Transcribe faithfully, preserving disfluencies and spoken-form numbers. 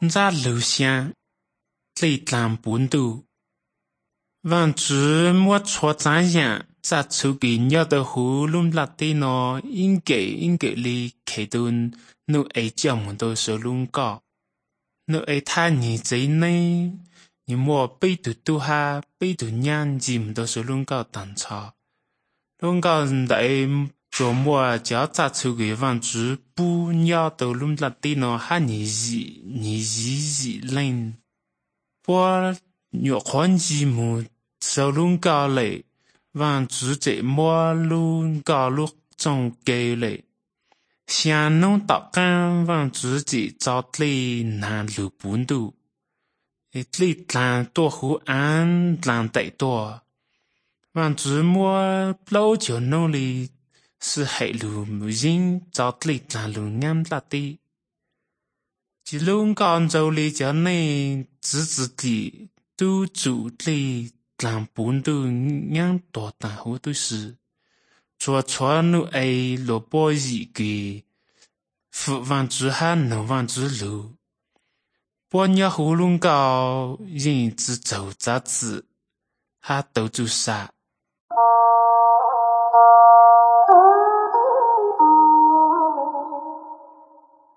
在路上最当本度望主莫错怎样在出给鸟的湖弄拉地呢应该应该里开顿努爱叫们都说弄高努爱他你在内你莫背嘟嘟哈背嘟娘子们都说弄高当操弄高在做莫叫在出给望主不鸟都弄拉地呢哈你日你日日冷我若看字幕收拢高嘞望主这莫拢高路中给嘞想弄到干望主这早嘞难路本度一里难多湖安难得多望主莫老就弄哩是海路无人早嘞难路啱拉的只弄高走哩叫你自自地都主哩让本都让多大好多事，做错努爱萝卜一个，福往之下能往之路，把你喉咙高人之走杂子，还都做啥？